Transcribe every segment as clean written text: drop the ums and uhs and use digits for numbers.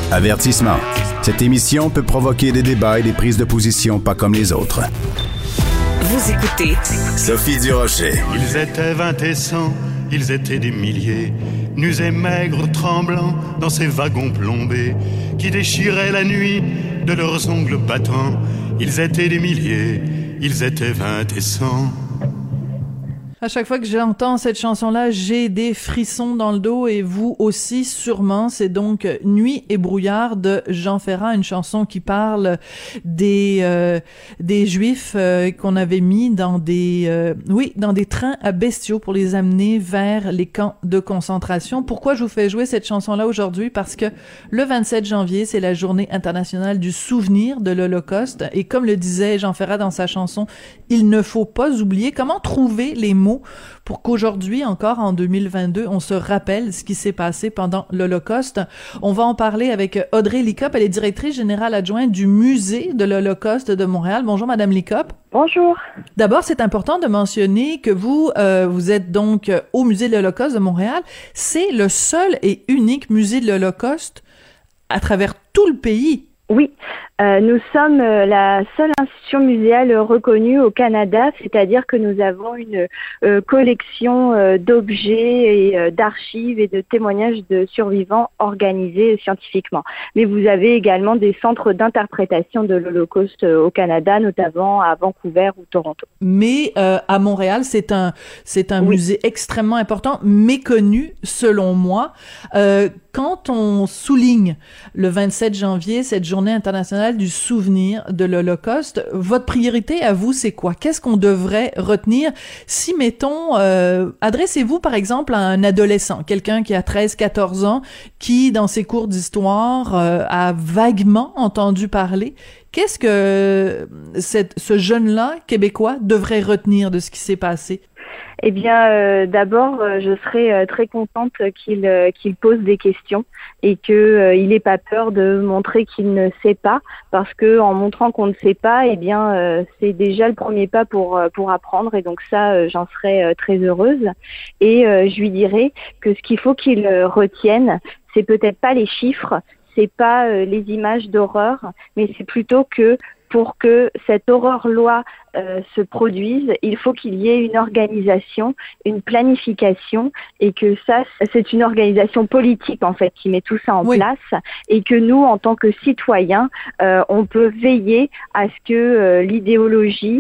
Avertissement. Cette émission peut provoquer des débats et des prises de position pas comme les autres. Vous écoutez Sophie Durocher. Ils étaient 20 et 100, ils étaient des milliers, nus et maigres, tremblants dans ces wagons plombés qui déchiraient la nuit de leurs ongles battants. Ils étaient des milliers, ils étaient 20 et 100. À chaque fois que j'entends cette chanson-là, j'ai des frissons dans le dos et vous aussi sûrement. C'est donc Nuit et brouillard de Jean Ferrat, une chanson qui parle des Juifs qu'on avait mis dans des trains à bestiaux pour les amener vers les camps de concentration. Pourquoi je vous fais jouer cette chanson-là aujourd'hui? Parce que le 27 janvier, c'est la journée internationale du souvenir de l'Holocauste et comme le disait Jean Ferrat dans sa chanson, il ne faut pas oublier. Comment trouver les mots pour qu'aujourd'hui, encore en 2022, on se rappelle ce qui s'est passé pendant l'Holocauste. On va en parler avec Audrey Likop. Elle est directrice générale adjointe du Musée de l'Holocauste de Montréal. Bonjour, Madame Likop. Bonjour. D'abord, c'est important de mentionner que vous êtes donc au Musée de l'Holocauste de Montréal. C'est le seul et unique musée de l'Holocauste à travers tout le pays. Oui, nous sommes la seule institution muséale reconnue au Canada, c'est-à-dire que nous avons une collection d'objets et d'archives et de témoignages de survivants organisés scientifiquement. Mais vous avez également des centres d'interprétation de l'Holocauste au Canada, notamment à Vancouver ou Toronto. Mais à Montréal, c'est un oui. Musée extrêmement important, méconnu selon moi. Quand on souligne le 27 janvier, cette journée internationale du souvenir de l'Holocauste, votre priorité à vous, c'est quoi? Qu'est-ce qu'on devrait retenir? Si, mettons, adressez-vous par exemple à un adolescent, quelqu'un qui a 13-14 ans, qui, dans ses cours d'histoire, a vaguement entendu parler. Qu'est-ce que ce jeune-là, québécois, devrait retenir de ce qui s'est passé? Eh bien, d'abord, je serais très contente qu'il pose des questions et qu'il n'ait pas peur de montrer qu'il ne sait pas, parce que en montrant qu'on ne sait pas, eh bien, c'est déjà le premier pas pour apprendre. Et donc ça, j'en serais très heureuse. Et je lui dirais que ce qu'il faut qu'il retienne, c'est peut-être pas les chiffres, c'est pas les images d'horreur, mais c'est plutôt que pour que cette horreur-loi se produise, il faut qu'il y ait une organisation, une planification, et que ça, c'est une organisation politique en fait qui met tout ça en place, et que nous, en tant que citoyens, on peut veiller à ce que l'idéologie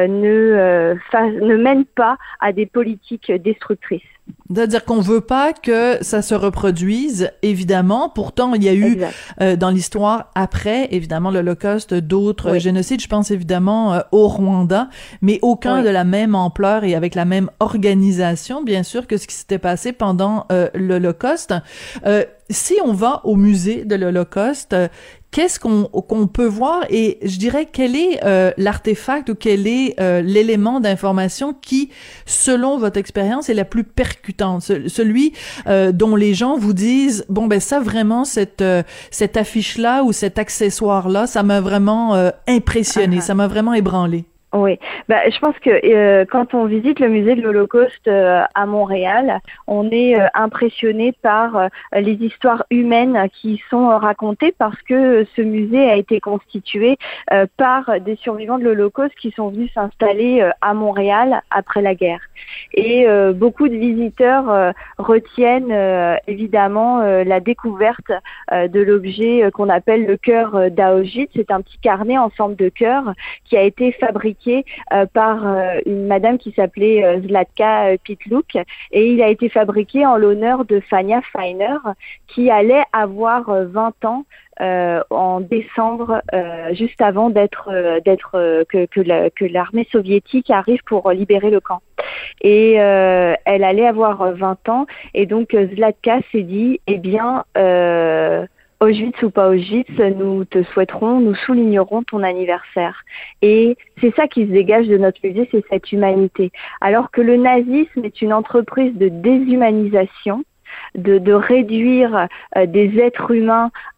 ne mène pas à des politiques destructrices. C'est-à-dire qu'on veut pas que ça se reproduise, évidemment. Pourtant, il y a eu dans l'histoire après, évidemment, l'Holocauste, d'autres génocides. Je pense évidemment au Rwanda, mais aucun de la même ampleur et avec la même organisation, bien sûr, que ce qui s'était passé pendant l'Holocauste. Si on va au musée de l'Holocauste, qu'est-ce qu'on peut voir et je dirais quel est l'artefact ou quel est l'élément d'information qui, selon votre expérience, est la plus percutante, celui dont les gens vous disent bon ben ça vraiment cette affiche-là ou cet accessoire-là, ça m'a vraiment impressionné, ça m'a vraiment ébranlé. Oui, je pense que quand on visite le musée de l'Holocauste à Montréal, on est impressionné par les histoires humaines qui sont racontées, parce que ce musée a été constitué par des survivants de l'Holocauste qui sont venus s'installer à Montréal après la guerre. Et beaucoup de visiteurs retiennent évidemment la découverte de l'objet qu'on appelle le cœur d'Auschwitz. C'est un petit carnet en forme de cœur qui a été fabriqué par une madame qui s'appelait Zlatka Pitluk, et il a été fabriqué en l'honneur de Fania Feiner, qui allait avoir 20 ans en décembre, juste avant que l'armée soviétique arrive pour libérer le camp. Et elle allait avoir 20 ans, et donc Zlatka s'est dit, eh bien, Auschwitz ou pas Auschwitz, nous te souhaiterons, nous soulignerons ton anniversaire. Et c'est ça qui se dégage de notre musée, c'est cette humanité. Alors que le nazisme est une entreprise de déshumanisation, de réduire des êtres humains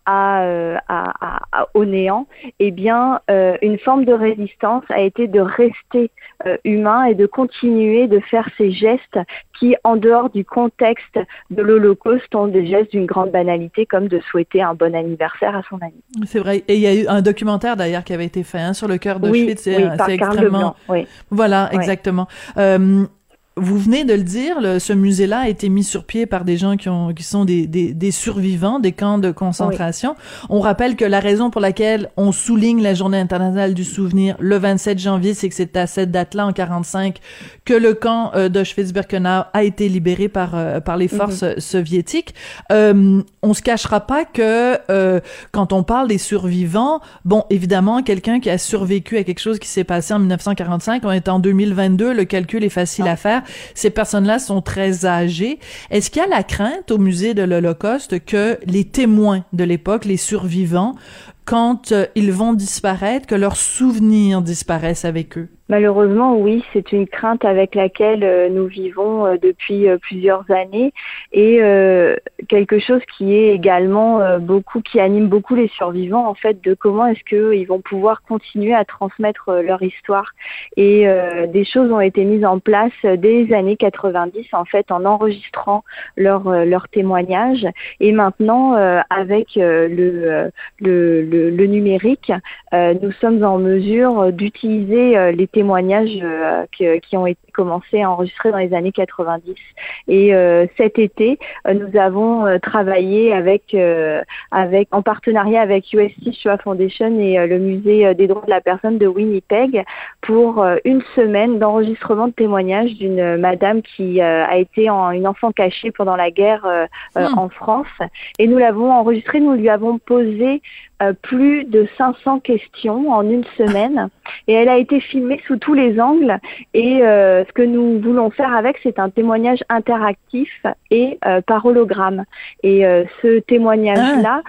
au néant, eh bien, une forme de résistance a été de rester humain et de continuer de faire ces gestes qui, en dehors du contexte de l'Holocauste, ont des gestes d'une grande banalité, comme de souhaiter un bon anniversaire à son ami. C'est vrai. Et il y a eu un documentaire d'ailleurs qui avait été fait sur le cœur d'Auschwitz. Oui, par Karl Leblanc, oui. Voilà, exactement. Vous venez de le dire, ce musée-là a été mis sur pied par des gens qui sont des survivants des camps de concentration. Oui. On rappelle que la raison pour laquelle on souligne la Journée internationale du souvenir le 27 janvier, c'est que c'est à cette date-là, en 1945, que le camp d'Auschwitz-Birkenau a été libéré par les forces soviétiques. On se cachera pas que quand on parle des survivants, bon, évidemment, quelqu'un qui a survécu à quelque chose qui s'est passé en 1945, on est en 2022, le calcul est facile à faire. Ces personnes-là sont très âgées. Est-ce qu'il y a la crainte au musée de l'Holocauste que les témoins de l'époque, les survivants, quand ils vont disparaître, que leurs souvenirs disparaissent avec eux? Malheureusement, oui, c'est une crainte avec laquelle nous vivons depuis plusieurs années et quelque chose qui est également qui anime beaucoup les survivants, en fait, de comment est-ce qu'ils vont pouvoir continuer à transmettre leur histoire. Et des choses ont été mises en place dès les années 90, en fait, en enregistrant leurs témoignages. Et maintenant, avec le numérique, nous sommes en mesure d'utiliser les témoignages qui ont été commencés à enregistrer dans les années 90. Et cet été, nous avons travaillé en partenariat avec US Shoah Foundation et le musée des droits de la personne de Winnipeg pour une semaine d'enregistrement de témoignages d'une madame qui a été une enfant cachée pendant la guerre en France. Et nous l'avons enregistrée, nous lui avons posé plus de 500 questions en une semaine et elle a été filmée sous tous les angles et ce que nous voulons faire avec, c'est un témoignage interactif et par hologramme. Et ce témoignage-là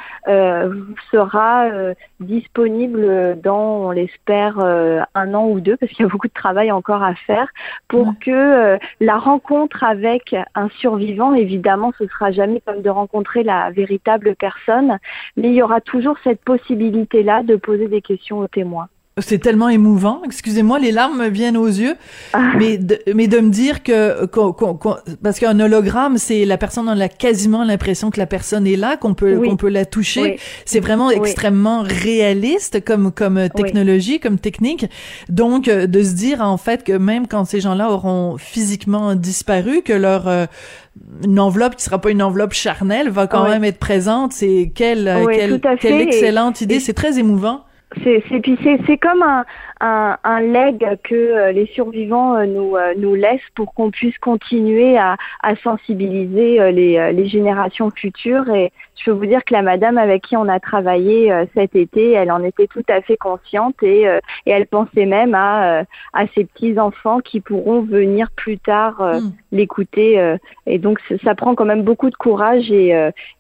sera disponible dans, on l'espère, 1 an ou 2, parce qu'il y a beaucoup de travail encore à faire pour que la rencontre avec un survivant, évidemment, ce sera jamais comme de rencontrer la véritable personne, mais il y aura toujours cette possibilité-là de poser des questions aux témoins. C'est tellement émouvant. Excusez-moi, les larmes me viennent aux yeux. Mais de me dire parce qu'un hologramme, c'est la personne a quasiment l'impression que la personne est là, qu'on peut la toucher. Oui. C'est vraiment extrêmement réaliste comme technologie, comme technique. Donc, de se dire, en fait, que même quand ces gens-là auront physiquement disparu, que leur, une enveloppe qui sera pas une enveloppe charnelle va quand même être présente. C'est quelle excellente idée. C'est très émouvant. C'est comme un legs que les survivants nous laissent pour qu'on puisse continuer à sensibiliser les générations futures. Et je peux vous dire que la madame avec qui on a travaillé cet été, elle en était tout à fait consciente et elle pensait même à ses petits-enfants qui pourront venir plus tard l'écouter. Et donc ça prend quand même beaucoup de courage et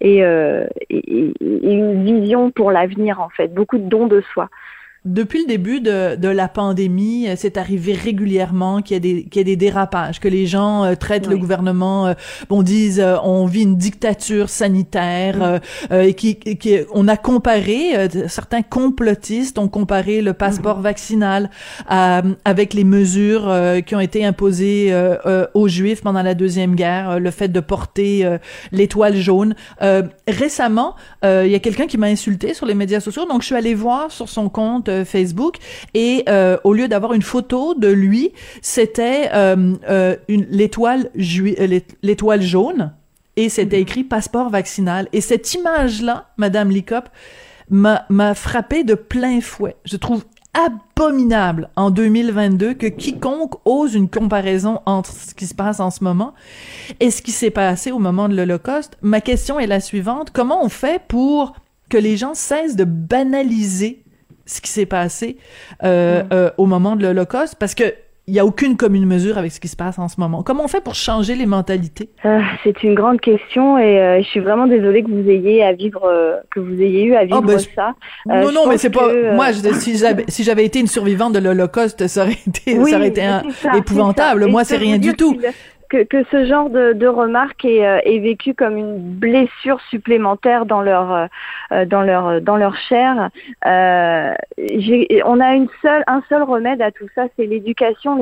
une vision pour l'avenir, en fait, beaucoup de dons de soi. Depuis le début de la pandémie, c'est arrivé régulièrement qu'il y ait des dérapages, que les gens traitent le gouvernement, disent on vit une dictature sanitaire, et on a comparé, certains complotistes ont comparé le passeport vaccinal avec les mesures qui ont été imposées aux Juifs pendant la Deuxième Guerre, le fait de porter l'étoile jaune. Récemment, il y a quelqu'un qui m'a insulté sur les médias sociaux, donc je suis allée voir sur son compte Facebook et au lieu d'avoir une photo de lui, c'était l'étoile jaune et c'était écrit passeport vaccinal. Et cette image-là, Madame Likop, m'a frappé de plein fouet. Je trouve abominable en 2022 que quiconque ose une comparaison entre ce qui se passe en ce moment et ce qui s'est passé au moment de l'Holocauste. Ma question est la suivante: comment on fait pour que les gens cessent de banaliser ce qui s'est passé au moment de l'Holocauste, parce que il y a aucune commune mesure avec ce qui se passe en ce moment. Comment on fait pour changer les mentalités? C'est une grande question et je suis vraiment désolée que vous ayez eu à vivre ça. Non, mais c'est pas moi. Si j'avais été une survivante de l'Holocauste, ça aurait été épouvantable. Moi, c'est rien du tout. que ce genre de remarque est vécu comme une blessure supplémentaire dans leur chair. On a un seul remède à tout ça, c'est l'éducation.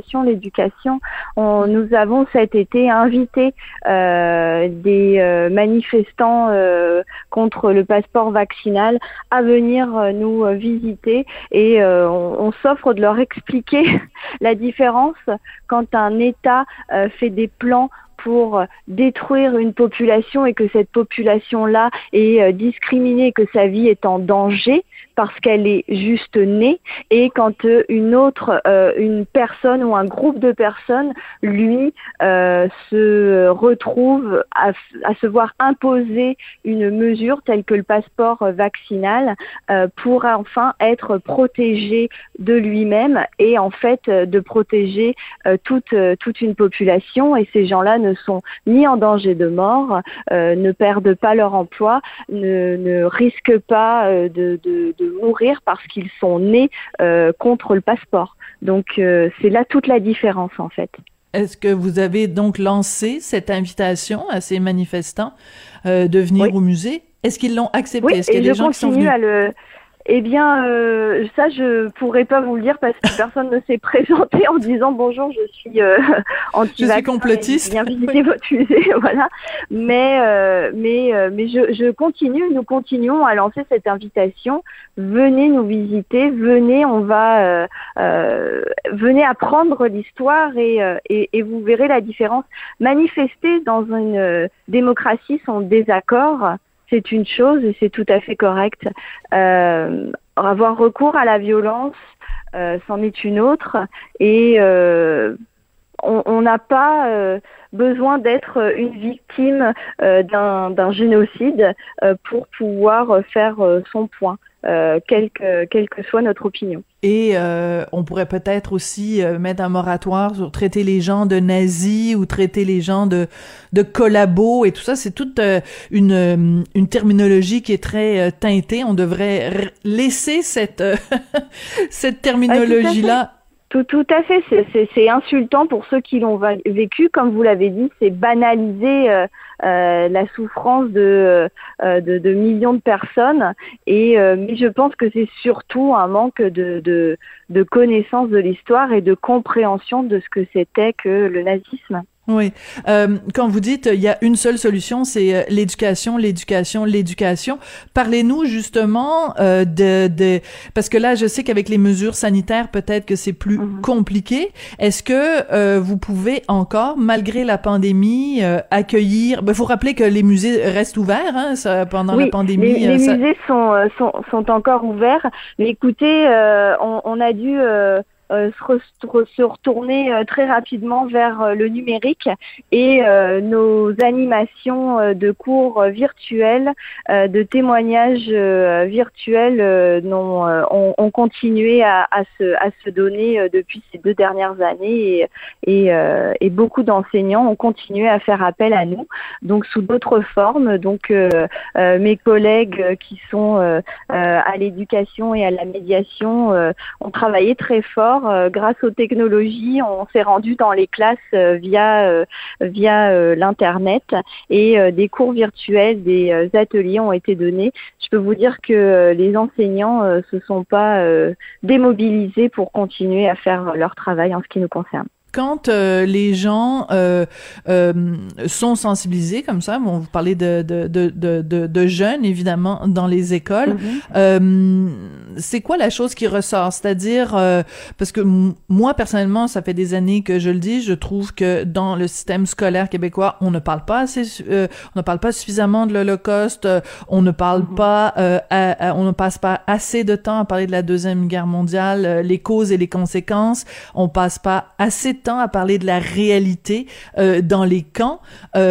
Nous avons cet été invité des manifestants contre le passeport vaccinal à venir nous visiter et on s'offre de leur expliquer la différence quand un État fait des plans pour détruire une population et que cette population-là est discriminée, que sa vie est en danger parce qu'elle est juste née, et quand une personne ou un groupe de personnes, lui, se retrouve à se voir imposer une mesure telle que le passeport vaccinal pour enfin être protégé de lui-même et en fait de protéger toute une population. Et ces gens-là ne sont ni en danger de mort, ne perdent pas leur emploi, ne risquent pas de mourir parce qu'ils sont nés contre le passeport. Donc c'est là toute la différence en fait. Est-ce que vous avez donc lancé cette invitation à ces manifestants de venir au musée? Est-ce qu'ils l'ont accepté? Oui, est-ce qu'il y a des gens qui sont venus? Eh bien, ça, je pourrais pas vous le dire parce que personne ne s'est présenté en disant bonjour, je suis anti-vaccin. Je suis complotiste. Viens visiter votre musée, voilà. Mais je continue. Nous continuons à lancer cette invitation. Venez nous visiter. Venez, venez apprendre l'histoire et vous verrez la différence. Manifester dans une démocratie son désaccord, c'est une chose et c'est tout à fait correct. Avoir recours à la violence, c'en est une autre. Et on n'a pas besoin d'être une victime d'un génocide pour pouvoir faire son point, quelle que soit notre opinion. Et on pourrait peut-être aussi mettre un moratoire sur traiter les gens de nazis ou traiter les gens de collabos et tout ça. C'est toute une terminologie qui est très teintée. On devrait laisser cette terminologie-là. Tout à fait. C'est insultant pour ceux qui l'ont vécu. Comme vous l'avez dit, c'est banaliser la souffrance de millions de personnes. Mais je pense que c'est surtout un manque de connaissance de l'histoire et de compréhension de ce que c'était que le nazisme. Oui. Quand vous dites il y a une seule solution, c'est l'éducation. Parlez-nous justement parce que là, je sais qu'avec les mesures sanitaires, peut-être que c'est plus compliqué. Est-ce que vous pouvez encore, malgré la pandémie, accueillir... faut rappeler que les musées restent ouverts pendant la pandémie. Les musées sont encore ouverts. Mais écoutez, on a dû... se retourner très rapidement vers le numérique et nos animations de cours virtuels, de témoignages virtuels ont continué à se donner depuis ces 2 dernières années et beaucoup d'enseignants ont continué à faire appel à nous, donc sous d'autres formes. Donc mes collègues qui sont à l'éducation et à la médiation ont travaillé très fort. Grâce aux technologies, on s'est rendu dans les classes via l'internet et des cours virtuels, des ateliers ont été donnés. Je peux vous dire que les enseignants se sont pas démobilisés pour continuer à faire leur travail en ce qui nous concerne. Quand les gens sont sensibilisés comme ça, vous parlez de jeunes évidemment dans les écoles, c'est quoi la chose qui ressort? C'est-à-dire parce que moi personnellement, ça fait des années que je le dis, je trouve que dans le système scolaire québécois, on ne parle pas suffisamment de l'Holocauste, on ne parle pas, on ne passe pas assez de temps à parler de la Deuxième Guerre mondiale, les causes et les conséquences, on passe pas assez de temps à parler de la réalité dans les camps.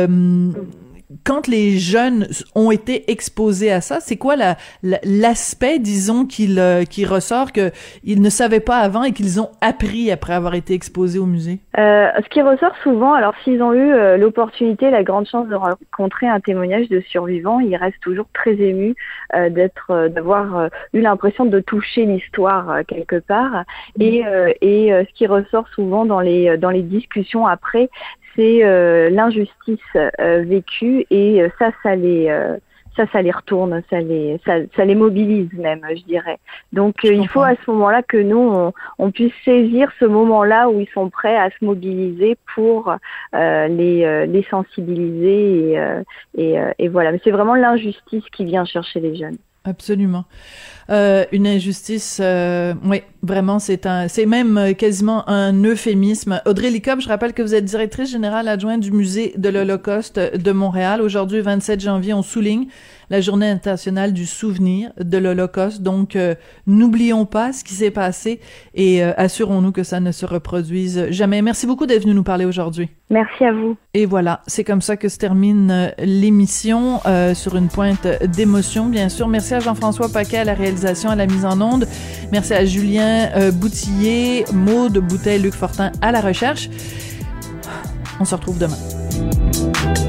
Quand les jeunes ont été exposés à ça, c'est quoi l'aspect, disons, qui ressort que ils ne savaient pas avant et qu'ils ont appris après avoir été exposés au musée? Ce qui ressort souvent, alors s'ils ont eu l'opportunité, la grande chance de rencontrer un témoignage de survivants, ils restent toujours très émus d'avoir eu l'impression de toucher l'histoire quelque part. Et ce qui ressort souvent dans les discussions après, c'est l'injustice vécue, et ça les retourne, ça les mobilise même, je dirais. Donc il faut à ce moment-là que nous on puisse saisir ce moment-là où ils sont prêts à se mobiliser pour les sensibiliser et voilà. Mais c'est vraiment l'injustice qui vient chercher les jeunes. Absolument. Une injustice, oui, vraiment, c'est même quasiment un euphémisme. Audrey Licop, je rappelle que vous êtes directrice générale adjointe du Musée de l'Holocauste de Montréal. Aujourd'hui, 27 janvier, on souligne la Journée internationale du souvenir de l'Holocauste. Donc, n'oublions pas ce qui s'est passé et assurons-nous que ça ne se reproduise jamais. Merci beaucoup d'être venu nous parler aujourd'hui. Merci à vous. Et voilà, c'est comme ça que se termine l'émission, sur une pointe d'émotion, bien sûr. Merci à Jean-François Paquet à la réalisation, à la mise en onde. Merci à Julien Boutillier, Maude Boutet, Luc Fortin à la recherche. On se retrouve demain.